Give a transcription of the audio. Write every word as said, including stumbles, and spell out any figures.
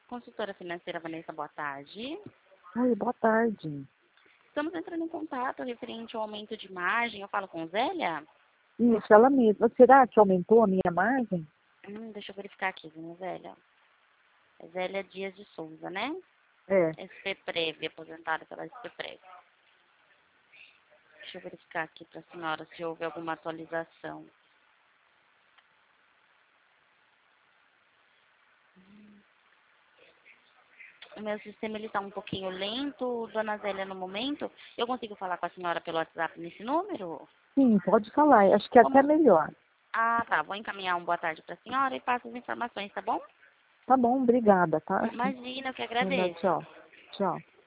Consultora financeira Vanessa, boa tarde. Oi, boa tarde. Estamos entrando em contato referente ao aumento de margem. Eu falo com Zélia? Isso, ela mesma. Será que aumentou a minha margem? Hum, deixa eu verificar aqui, viu, Zélia? É Zélia Dias de Souza, né? É. S P Prev, aposentada pela S P Prev. Deixa eu verificar aqui para a senhora se houve alguma atualização. O meu sistema ele está um pouquinho lento, dona Zélia, no momento. Eu consigo falar com a senhora pelo WhatsApp nesse número? Sim, pode falar. Acho que é até Como? melhor. Ah, tá. Vou encaminhar um boa tarde para a senhora e passo as informações, tá bom? Tá bom, obrigada, tá? Imagina, eu que Melhor, agradeço. tchau. Tchau.